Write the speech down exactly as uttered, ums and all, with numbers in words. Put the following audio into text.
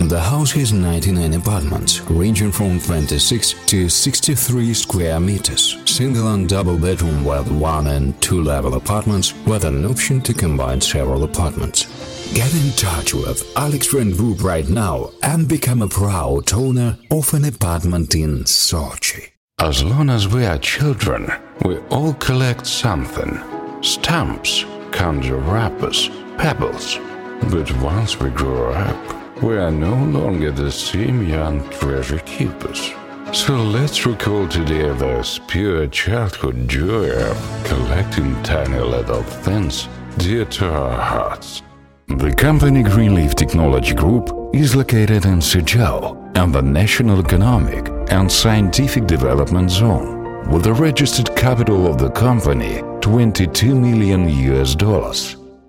The house has ninety-nine apartments, ranging from twenty-six to sixty-three square meters, single and double bedroom with one and two level apartments with an option to combine several apartments. Get in touch with Alex Friend Group right now and become a proud owner of an apartment in Sochi. As long as we are children, we all collect something. Stamps, candy wrappers, pebbles. But once we grow up, we are no longer the same young treasure keepers. So let's recall today this pure childhood joy of collecting tiny little things dear to our hearts. The company Greenleaf Technology Group is located in Suzhou and the National Economic and Scientific Development Zone, with the registered capital of the company twenty-two million U S dollars.